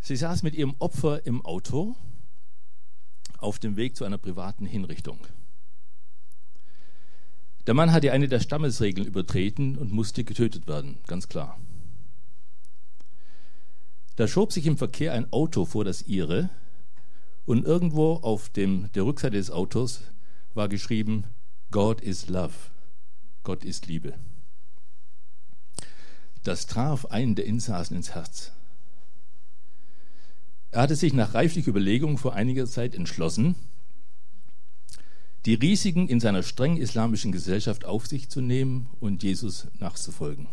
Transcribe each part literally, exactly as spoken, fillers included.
Sie saß mit ihrem Opfer im Auto auf dem Weg zu einer privaten Hinrichtung. Der Mann hatte eine der Stammesregeln übertreten und musste getötet werden, ganz klar. Da schob sich im Verkehr ein Auto vor das ihre und irgendwo auf dem, der Rückseite des Autos war geschrieben, God is love, Gott ist Liebe. Das traf einen der Insassen ins Herz. Er hatte sich nach reiflicher Überlegung vor einiger Zeit entschlossen, die Risiken in seiner streng islamischen Gesellschaft auf sich zu nehmen und Jesus nachzufolgen.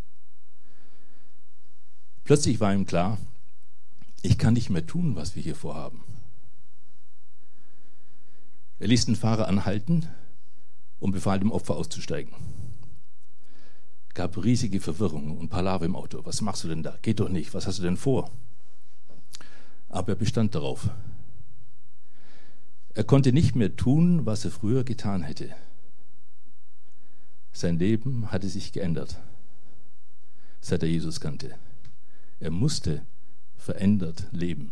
Plötzlich war ihm klar, ich kann nicht mehr tun, was wir hier vorhaben. Er ließ den Fahrer anhalten und befahl dem Opfer auszusteigen. Gab riesige Verwirrung und Palaver im Auto. Was machst du denn da? Geht doch nicht. Was hast du denn vor? Aber er bestand darauf. Er konnte nicht mehr tun, was er früher getan hätte. Sein Leben hatte sich geändert, seit er Jesus kannte. Er musste verändert leben.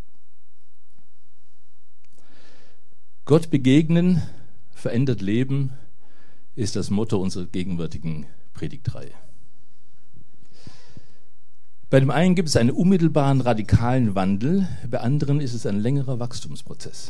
Gott begegnen, verändert leben, ist das Motto unserer gegenwärtigen Predigtreihe. Bei dem einen gibt es einen unmittelbaren, radikalen Wandel, bei anderen ist es ein längerer Wachstumsprozess.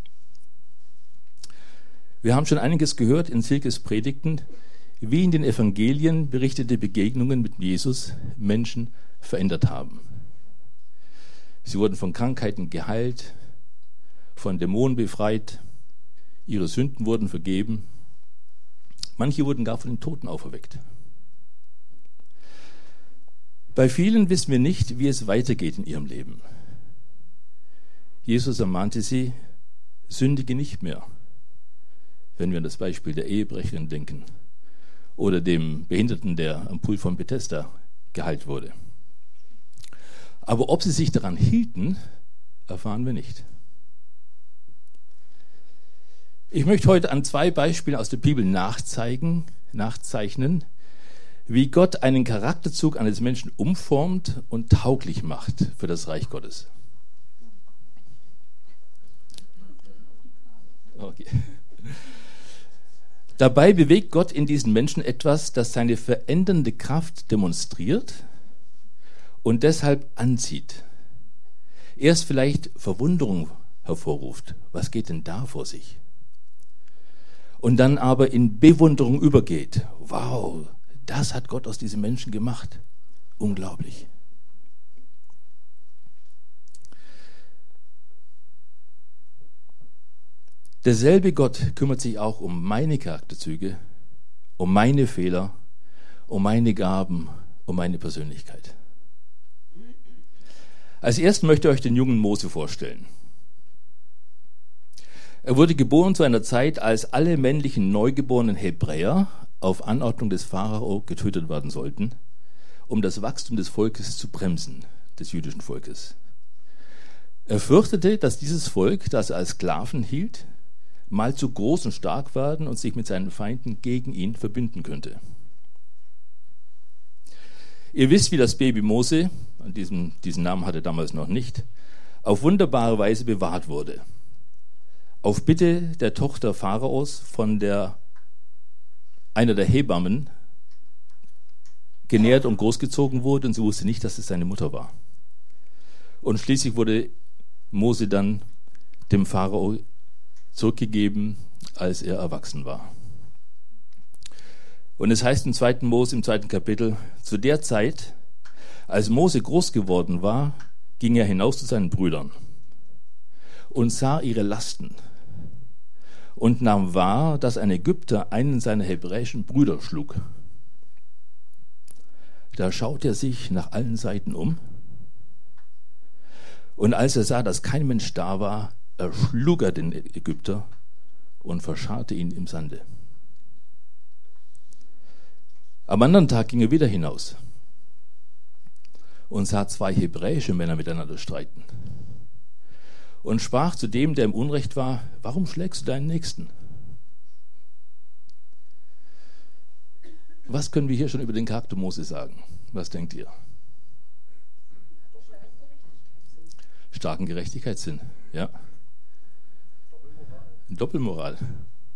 Wir haben schon einiges gehört in Silkes Predigten, wie in den Evangelien berichtete Begegnungen mit Jesus Menschen verändert haben. Sie wurden von Krankheiten geheilt, von Dämonen befreit, ihre Sünden wurden vergeben, manche wurden gar von den Toten auferweckt. Bei vielen wissen wir nicht, wie es weitergeht in ihrem Leben. Jesus ermahnte sie, sündige nicht mehr, wenn wir an das Beispiel der Ehebrecherin denken oder dem Behinderten, der am Pool von Bethesda geheilt wurde. Aber ob sie sich daran hielten, erfahren wir nicht. Ich möchte heute an zwei Beispielen aus der Bibel nachzeigen, nachzeichnen, wie Gott einen Charakterzug eines Menschen umformt und tauglich macht für das Reich Gottes. Okay. Dabei bewegt Gott in diesen Menschen etwas, das seine verändernde Kraft demonstriert und deshalb anzieht. Erst vielleicht Verwunderung hervorruft. Was geht denn da vor sich? Und dann aber in Bewunderung übergeht. Wow, das hat Gott aus diesem Menschen gemacht. Unglaublich. Derselbe Gott kümmert sich auch um meine Charakterzüge, um meine Fehler, um meine Gaben, um meine Persönlichkeit. Als erstes möchte ich euch den jungen Mose vorstellen. Er wurde geboren zu einer Zeit, als alle männlichen neugeborenen Hebräer auf Anordnung des Pharao getötet werden sollten, um das Wachstum des Volkes zu bremsen, des jüdischen Volkes. Er fürchtete, dass dieses Volk, das er als Sklaven hielt, mal zu groß und stark werden und sich mit seinen Feinden gegen ihn verbünden könnte. Ihr wisst, wie das Baby Mose, an diesem, diesen Namen hatte er damals noch nicht, auf wunderbare Weise bewahrt wurde. Auf Bitte der Tochter Pharaos von der, einer der Hebammen genährt und großgezogen wurde und sie wusste nicht, dass es seine Mutter war. Und schließlich wurde Mose dann dem Pharao zurückgegeben, als er erwachsen war. Und es heißt im zweiten Mose, im zweiten Kapitel, zu der Zeit, als Mose groß geworden war, ging er hinaus zu seinen Brüdern und sah ihre Lasten und nahm wahr, dass ein Ägypter einen seiner hebräischen Brüder schlug. Da schaute er sich nach allen Seiten um und als er sah, dass kein Mensch da war, erschlug er den Ägypter und verscharrte ihn im Sande. Am anderen Tag ging er wieder hinaus und sah zwei hebräische Männer miteinander streiten und sprach zu dem, der im Unrecht war, warum schlägst du deinen Nächsten? Was können wir hier schon über den Charakter Mose sagen? Was denkt ihr? starken Gerechtigkeitssinn. Ja. Doppelmoral. Doppelmoral.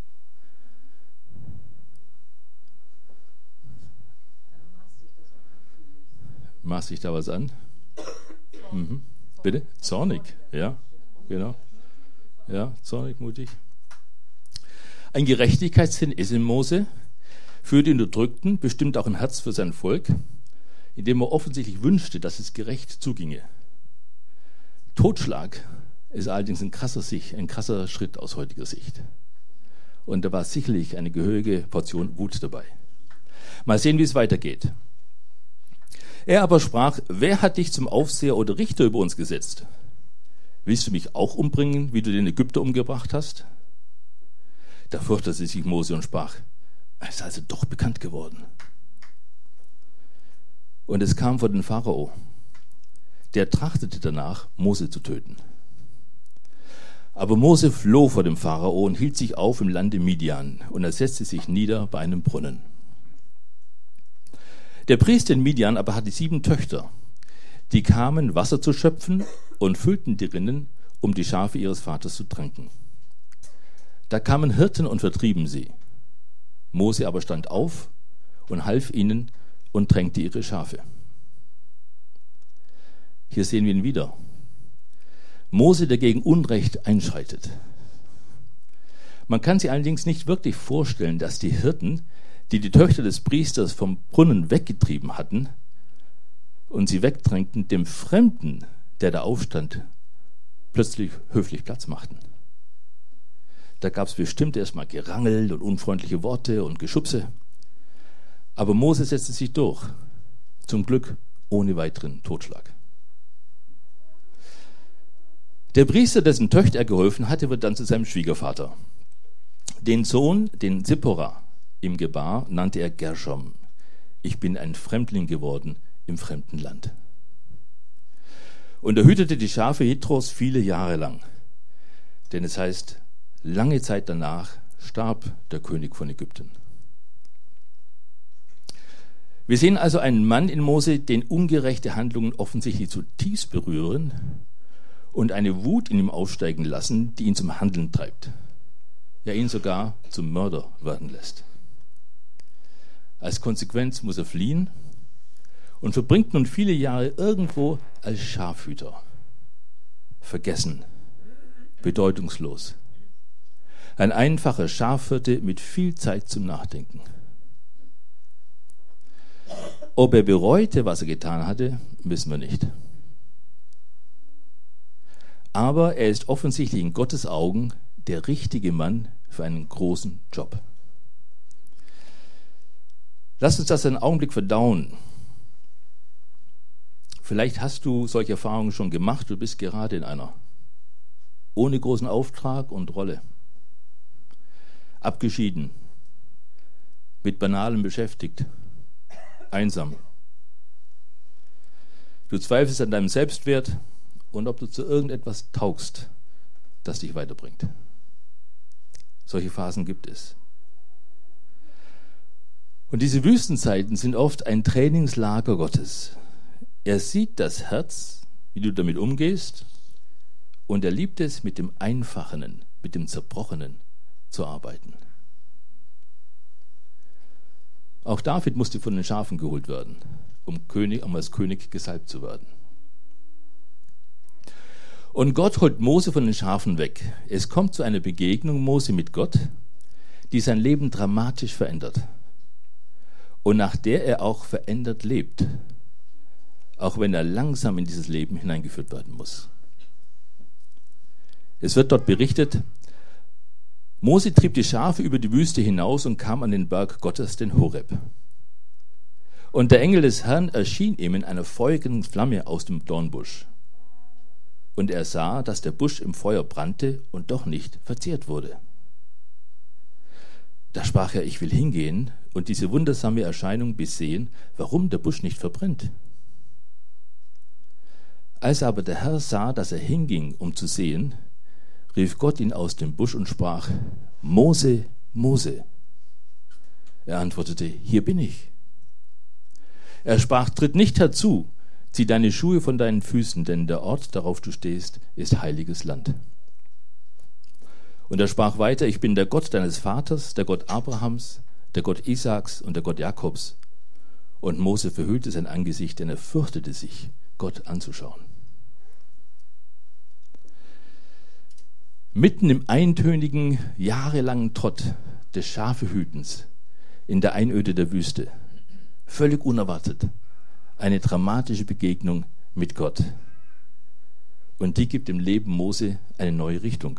Maßt sich da was an? Mhm. Bitte? Zornig, ja, genau. Ja, zornig, mutig. Ein Gerechtigkeitssinn ist in Mose, für die Unterdrückten bestimmt auch ein Herz für sein Volk, in dem er offensichtlich wünschte, dass es gerecht zuginge. Totschlag ist allerdings ein krasser, Sicht, ein krasser Schritt aus heutiger Sicht. Und da war sicherlich eine gehörige Portion Wut dabei. Mal sehen, wie es weitergeht. Er aber sprach, wer hat dich zum Aufseher oder Richter über uns gesetzt? Willst du mich auch umbringen, wie du den Ägypter umgebracht hast? Da fürchtete sich Mose und sprach, es ist also doch bekannt geworden. Und es kam vor den Pharao. Der trachtete danach, Mose zu töten. Aber Mose floh vor dem Pharao und hielt sich auf im Lande Midian, und er setzte sich nieder bei einem Brunnen. Der Priester in Midian aber hatte sieben Töchter, die kamen, Wasser zu schöpfen und füllten die Rinnen, um die Schafe ihres Vaters zu tränken. Da kamen Hirten und vertrieben sie. Mose aber stand auf und half ihnen und tränkte ihre Schafe. Hier sehen wir ihn wieder. Mose, der gegen Unrecht einschreitet. Man kann sich allerdings nicht wirklich vorstellen, dass die Hirten, die die Töchter des Priesters vom Brunnen weggetrieben hatten und sie wegdrängten, dem Fremden, der da aufstand, plötzlich höflich Platz machten. Da gab es bestimmt erstmal Gerangel und unfreundliche Worte und Geschubse. Aber Mose setzte sich durch. Zum Glück ohne weiteren Totschlag. Der Priester, dessen Töchter er geholfen hatte, wird dann zu seinem Schwiegervater. Den Sohn, den Zippora ihm gebar, nannte er Gershom. Ich bin ein Fremdling geworden im fremden Land. Und er hütete die Schafe Jethros viele Jahre lang. Denn es heißt, lange Zeit danach starb der König von Ägypten. Wir sehen also einen Mann in Mose, den ungerechte Handlungen offensichtlich zutiefst berühren und eine Wut in ihm aufsteigen lassen, die ihn zum Handeln treibt. Ja, ihn sogar zum Mörder werden lässt. Als Konsequenz muss er fliehen und verbringt nun viele Jahre irgendwo als Schafhüter. Vergessen, bedeutungslos. Ein einfacher Schafhirte mit viel Zeit zum Nachdenken. Ob er bereute, was er getan hatte, wissen wir nicht. Aber er ist offensichtlich in Gottes Augen der richtige Mann für einen großen Job. Lass uns das einen Augenblick verdauen. Vielleicht hast du solche Erfahrungen schon gemacht, du bist gerade in einer. Ohne großen Auftrag und Rolle. Abgeschieden. Mit Banalem beschäftigt. Einsam. Du zweifelst an deinem Selbstwert und ob du zu irgendetwas taugst, das dich weiterbringt. Solche Phasen gibt es. Und diese Wüstenzeiten sind oft ein Trainingslager Gottes. Er sieht das Herz, wie du damit umgehst, und er liebt es, mit dem Einfachen, mit dem Zerbrochenen zu arbeiten. Auch David musste von den Schafen geholt werden, um, König, um als König gesalbt zu werden. Und Gott holt Mose von den Schafen weg. Es kommt zu einer Begegnung Mose mit Gott, die sein Leben dramatisch verändert. Und nach der er auch verändert lebt, auch wenn er langsam in dieses Leben hineingeführt werden muss. Es wird dort berichtet, Mose trieb die Schafe über die Wüste hinaus und kam an den Berg Gottes, den Horeb. Und der Engel des Herrn erschien ihm in einer feurigen Flamme aus dem Dornbusch. Und er sah, dass der Busch im Feuer brannte und doch nicht verzehrt wurde. Da sprach er, ich will hingehen und diese wundersame Erscheinung besehen, warum der Busch nicht verbrennt. Als aber der Herr sah, dass er hinging, um zu sehen, rief Gott ihn aus dem Busch und sprach, Mose, Mose. Er antwortete, hier bin ich. Er sprach, tritt nicht herzu, Zieh deine Schuhe von deinen Füßen, denn der Ort, darauf du stehst, ist heiliges Land. Und er sprach weiter, ich bin der Gott deines Vaters, der Gott Abrahams, der Gott Isaaks und der Gott Jakobs. Und Mose verhüllte sein Angesicht, denn er fürchtete sich, Gott anzuschauen. Mitten im eintönigen, jahrelangen Trott des Schafehütens in der Einöde der Wüste, völlig unerwartet, eine dramatische Begegnung mit Gott. Und die gibt im Leben Mose eine neue Richtung.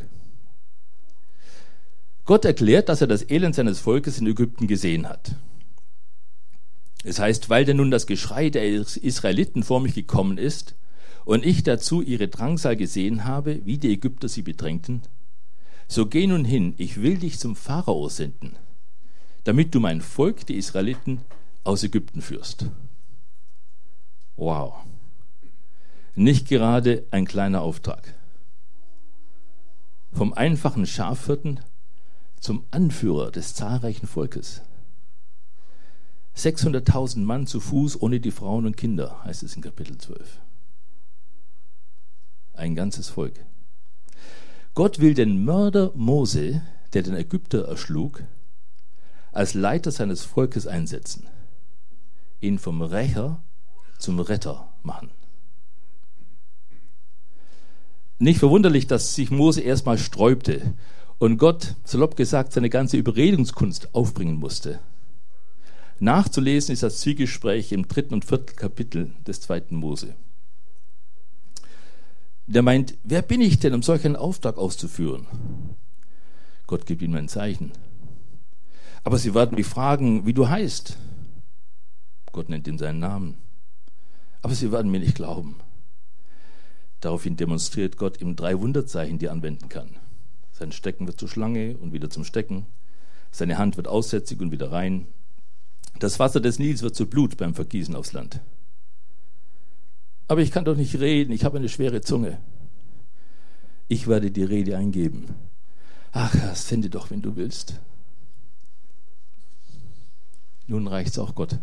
Gott erklärt, dass er das Elend seines Volkes in Ägypten gesehen hat. Es heißt, weil denn nun das Geschrei der Israeliten vor mich gekommen ist und ich dazu ihre Drangsal gesehen habe, wie die Ägypter sie bedrängten, so geh nun hin, ich will dich zum Pharao senden, damit du mein Volk, die Israeliten, aus Ägypten führst. Wow. Nicht gerade ein kleiner Auftrag. Vom einfachen Schafhirten zum Anführer des zahlreichen Volkes. sechshunderttausend Mann zu Fuß, ohne die Frauen und Kinder, heißt es in Kapitel zwölf. Ein ganzes Volk. Gott will den Mörder Mose, der den Ägypter erschlug, als Leiter seines Volkes einsetzen, ihn vom Rächer zum Retter machen. Nicht verwunderlich, dass sich Mose erstmal sträubte und Gott, salopp gesagt, seine ganze Überredungskunst aufbringen musste. Nachzulesen ist das Zwiegespräch im dritten und vierten Kapitel des zweiten Mose. Der meint, wer bin ich denn, um solch einen Auftrag auszuführen? Gott gibt ihm ein Zeichen. Aber sie werden mich fragen, wie du heißt. Gott nennt ihm seinen Namen. Aber sie werden mir nicht glauben. Daraufhin demonstriert Gott ihm drei Wunderzeichen, die er anwenden kann. Sein Stecken wird zur Schlange und wieder zum Stecken. Seine Hand wird aussätzig und wieder rein. Das Wasser des Nils wird zu Blut beim Vergießen aufs Land. Aber ich kann doch nicht reden, ich habe eine schwere Zunge. Ich werde die Rede eingeben. Ach, sende doch, wenn du willst. Nun reicht's auch Gott.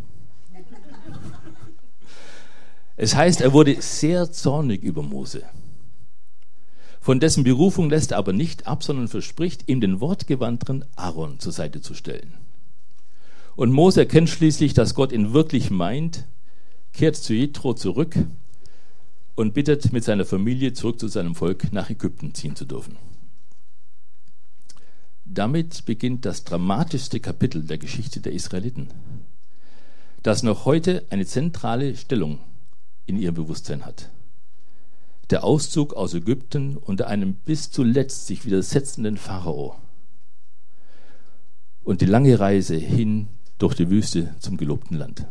Es heißt, er wurde sehr zornig über Mose. Von dessen Berufung lässt er aber nicht ab, sondern verspricht, ihm den wortgewandten Aaron zur Seite zu stellen. Und Mose erkennt schließlich, dass Gott ihn wirklich meint, kehrt zu Jethro zurück und bittet, mit seiner Familie zurück zu seinem Volk nach Ägypten ziehen zu dürfen. Damit beginnt das dramatischste Kapitel der Geschichte der Israeliten, das noch heute eine zentrale Stellung in ihrem Bewusstsein hat. Der Auszug aus Ägypten unter einem bis zuletzt sich widersetzenden Pharao und die lange Reise hin durch die Wüste zum gelobten Land.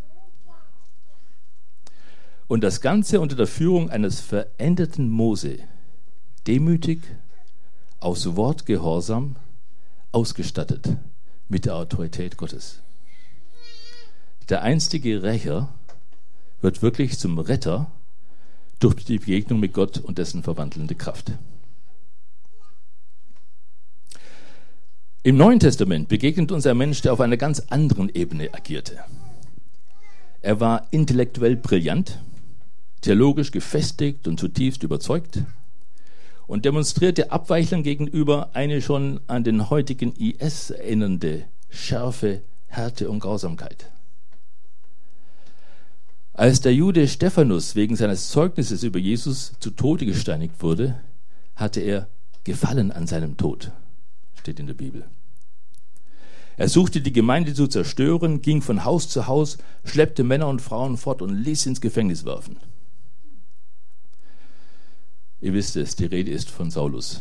Und das Ganze unter der Führung eines veränderten Mose, demütig, aus Wort gehorsam, ausgestattet mit der Autorität Gottes. Der einstige Rächer wird wirklich zum Retter durch die Begegnung mit Gott und dessen verwandelnde Kraft. Im Neuen Testament begegnet uns ein Mensch, der auf einer ganz anderen Ebene agierte. Er war intellektuell brillant, theologisch gefestigt und zutiefst überzeugt und demonstrierte Abweichlern gegenüber eine schon an den heutigen I S erinnernde Schärfe, Härte und Grausamkeit. Als der Jude Stephanus wegen seines Zeugnisses über Jesus zu Tode gesteinigt wurde, hatte er Gefallen an seinem Tod, steht in der Bibel. Er suchte die Gemeinde zu zerstören, ging von Haus zu Haus, schleppte Männer und Frauen fort und ließ sie ins Gefängnis werfen. Ihr wisst es, die Rede ist von Saulus.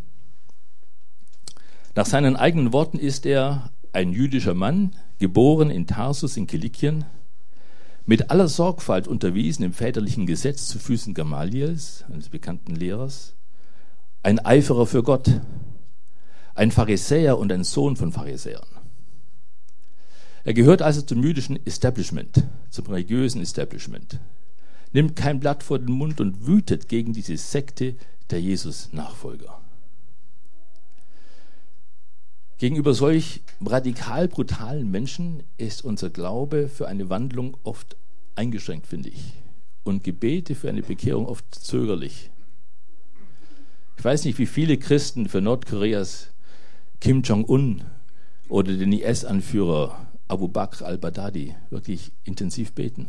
Nach seinen eigenen Worten ist er ein jüdischer Mann, geboren in Tarsus in Kilikien, mit aller Sorgfalt unterwiesen im väterlichen Gesetz zu Füßen Gamaliels, eines bekannten Lehrers, ein Eiferer für Gott, ein Pharisäer und ein Sohn von Pharisäern. Er gehört also zum jüdischen Establishment, zum religiösen Establishment, nimmt kein Blatt vor den Mund und wütet gegen diese Sekte der Jesus-Nachfolger. Gegenüber solch radikal brutalen Menschen ist unser Glaube für eine Wandlung oft eingeschränkt, finde ich, und Gebete für eine Bekehrung oft zögerlich. Ich weiß nicht, wie viele Christen für Nordkoreas Kim Jong-un oder den I S-Anführer Abu Bakr al-Baghdadi wirklich intensiv beten.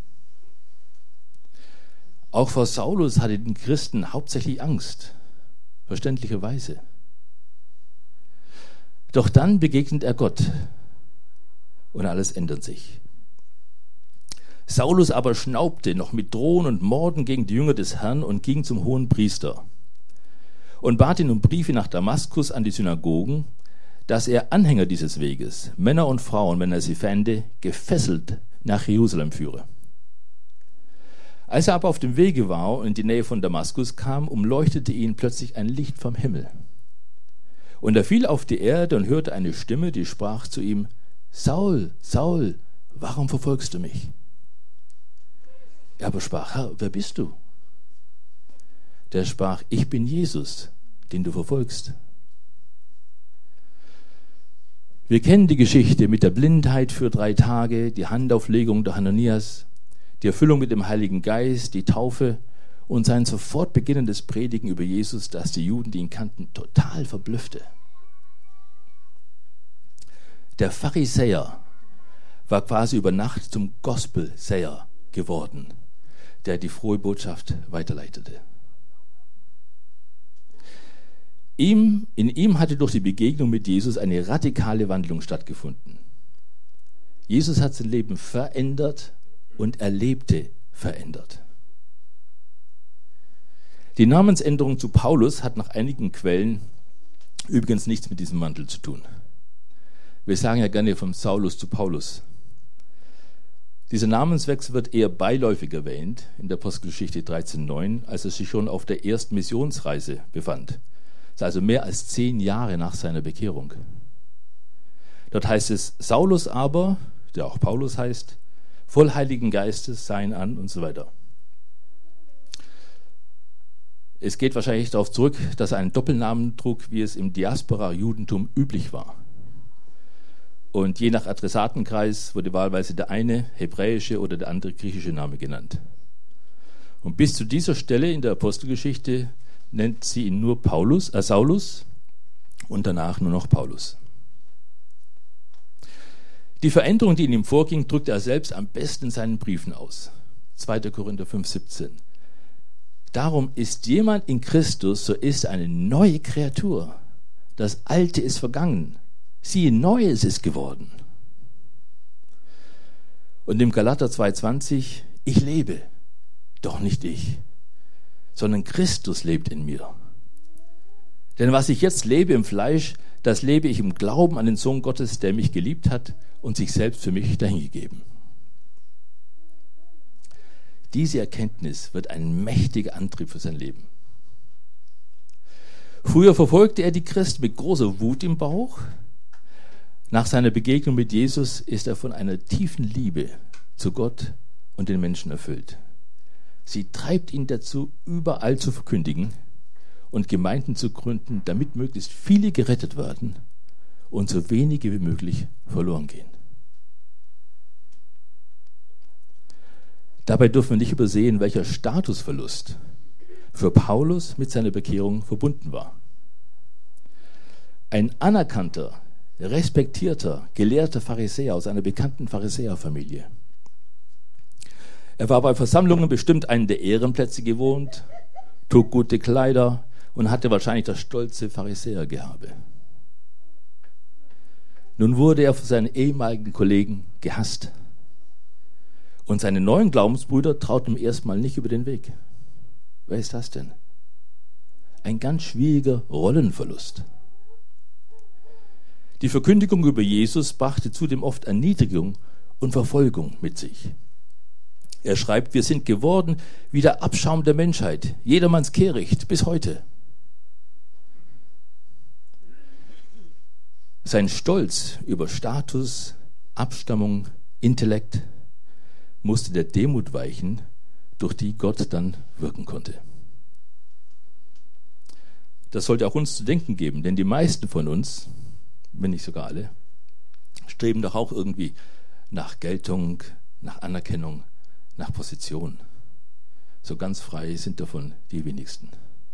Auch vor Saulus hatte den Christen hauptsächlich Angst, verständlicherweise. Doch dann begegnet er Gott und alles ändert sich. Saulus aber schnaubte noch mit Drohen und Morden gegen die Jünger des Herrn und ging zum hohen Priester und bat ihn um Briefe nach Damaskus an die Synagogen, dass er Anhänger dieses Weges, Männer und Frauen, wenn er sie fände, gefesselt nach Jerusalem führe. Als er aber auf dem Wege war und in die Nähe von Damaskus kam, umleuchtete ihn plötzlich ein Licht vom Himmel. Und er fiel auf die Erde und hörte eine Stimme, die sprach zu ihm: Saul, Saul, warum verfolgst du mich? Er aber sprach: Herr, wer bist du? Der sprach: Ich bin Jesus, den du verfolgst. Wir kennen die Geschichte mit der Blindheit für drei Tage, die Handauflegung der Hananias, die Erfüllung mit dem Heiligen Geist, die Taufe und sein sofort beginnendes Predigen über Jesus, das die Juden, die ihn kannten, total verblüffte. Der Pharisäer war quasi über Nacht zum Gospel-Sayer geworden, der die frohe Botschaft weiterleitete. Ihm, in ihm hatte durch die Begegnung mit Jesus eine radikale Wandlung stattgefunden. Jesus hat sein Leben verändert und er lebte verändert. Die Namensänderung zu Paulus hat nach einigen Quellen übrigens nichts mit diesem Wandel zu tun. Wir sagen ja gerne vom Saulus zu Paulus. Dieser Namenswechsel wird eher beiläufig erwähnt in der Apostelgeschichte dreizehn neun, als er sich schon auf der ersten Missionsreise befand. Das ist also mehr als zehn Jahre nach seiner Bekehrung. Dort heißt es: Saulus aber, der auch Paulus heißt, voll Heiligen Geistes, seien an und so weiter. Es geht wahrscheinlich darauf zurück, dass er einen Doppelnamen trug, wie es im Diaspora-Judentum üblich war. Und je nach Adressatenkreis wurde wahlweise der eine hebräische oder der andere griechische Name genannt. Und bis zu dieser Stelle in der Apostelgeschichte nennt sie ihn nur Paulus, äh Saulus und danach nur noch Paulus. Die Veränderung, die in ihm vorging, drückt er selbst am besten in seinen Briefen aus. zweiter Korinther fünf siebzehn. Darum ist jemand in Christus, so ist eine neue Kreatur. Das Alte ist vergangen. Siehe, Neues ist geworden. Und im Galater zwei zwanzig, ich lebe, doch nicht ich, sondern Christus lebt in mir. Denn was ich jetzt lebe im Fleisch, das lebe ich im Glauben an den Sohn Gottes, der mich geliebt hat und sich selbst für mich dahingegeben. Diese Erkenntnis wird ein mächtiger Antrieb für sein Leben. Früher verfolgte er die Christen mit großer Wut im Bauch. Nach seiner Begegnung mit Jesus ist er von einer tiefen Liebe zu Gott und den Menschen erfüllt. Sie treibt ihn dazu, überall zu verkündigen und Gemeinden zu gründen, damit möglichst viele gerettet werden und so wenige wie möglich verloren gehen. Dabei dürfen wir nicht übersehen, welcher Statusverlust für Paulus mit seiner Bekehrung verbunden war. Ein anerkannter, respektierter, gelehrter Pharisäer aus einer bekannten Pharisäerfamilie. Er war bei Versammlungen bestimmt einen der Ehrenplätze gewohnt, trug gute Kleider und hatte wahrscheinlich das stolze Pharisäergehabe. Nun wurde er von seinen ehemaligen Kollegen gehasst. Und seine neuen Glaubensbrüder trauten ihm erstmal nicht über den Weg. Wer ist das denn? Ein ganz schwieriger Rollenverlust. Die Verkündigung über Jesus brachte zudem oft Erniedrigung und Verfolgung mit sich. Er schreibt, wir sind geworden wie der Abschaum der Menschheit, jedermanns Kehricht bis heute. Sein Stolz über Status, Abstammung, Intellekt musste der Demut weichen, durch die Gott dann wirken konnte. Das sollte auch uns zu denken geben, denn die meisten von uns, wenn nicht sogar alle, streben doch auch irgendwie nach Geltung, nach Anerkennung, nach Position. So ganz frei sind davon die wenigsten.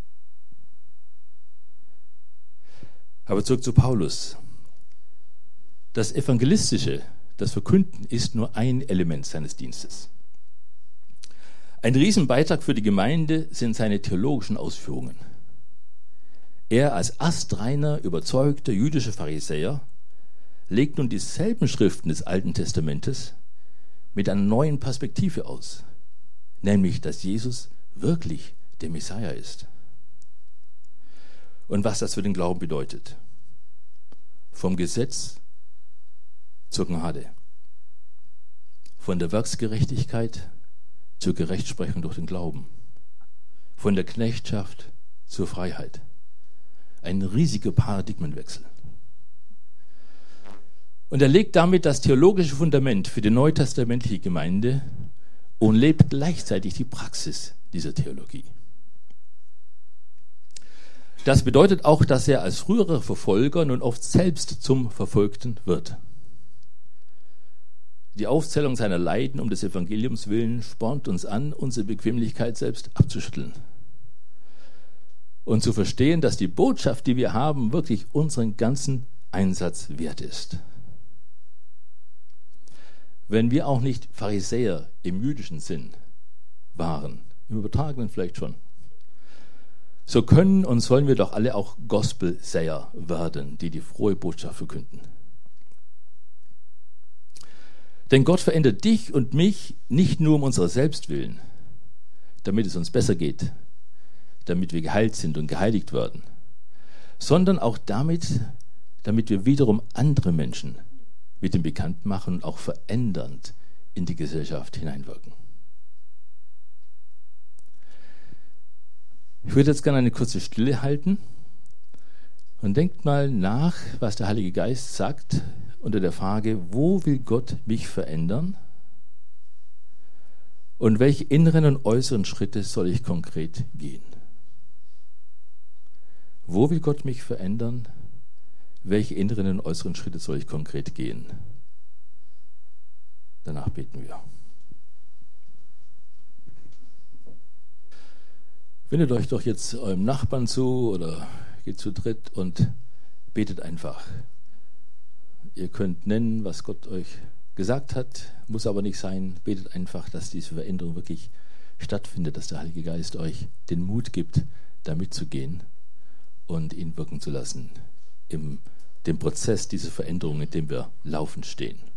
Aber zurück zu Paulus. Das Evangelistische, das Verkünden, ist nur ein Element seines Dienstes. Ein Riesenbeitrag für die Gemeinde sind seine theologischen Ausführungen. Er als astreiner, überzeugter jüdischer Pharisäer legt nun dieselben Schriften des Alten Testamentes mit einer neuen Perspektive aus, nämlich, dass Jesus wirklich der Messias ist. Und was das für den Glauben bedeutet. Vom Gesetz zur Gnade. Von der Werksgerechtigkeit zur Gerechtsprechung durch den Glauben. Von der Knechtschaft zur Freiheit. Ein riesiger Paradigmenwechsel. Und er legt damit das theologische Fundament für die neutestamentliche Gemeinde und lebt gleichzeitig die Praxis dieser Theologie. Das bedeutet auch, dass er als früherer Verfolger nun oft selbst zum Verfolgten wird. Die Aufzählung seiner Leiden um des Evangeliums willen spornt uns an, unsere Bequemlichkeit selbst abzuschütteln. Und zu verstehen, dass die Botschaft, die wir haben, wirklich unseren ganzen Einsatz wert ist. Wenn wir auch nicht Pharisäer im jüdischen Sinn waren, im Übertragenen vielleicht schon, so können und sollen wir doch alle auch Gospelsäer werden, die die frohe Botschaft verkünden. Denn Gott verändert dich und mich nicht nur um unserer selbst willen, damit es uns besser geht, damit wir geheilt sind und geheiligt werden, sondern auch damit, damit wir wiederum andere Menschen mit dem bekannt machen und auch verändernd in die Gesellschaft hineinwirken. Ich würde jetzt gerne eine kurze Stille halten und denkt mal nach, was der Heilige Geist sagt unter der Frage, wo will Gott mich verändern und welche inneren und äußeren Schritte soll ich konkret gehen? Wo will Gott mich verändern? Welche inneren und äußeren Schritte soll ich konkret gehen? Danach beten wir. Wendet euch doch jetzt eurem Nachbarn zu oder geht zu dritt und betet einfach. Ihr könnt nennen, was Gott euch gesagt hat, muss aber nicht sein. Betet einfach, dass diese Veränderung wirklich stattfindet, dass der Heilige Geist euch den Mut gibt, da mitzugehen und ihn wirken zu lassen im dem Prozess dieser Veränderung, in dem wir laufend stehen.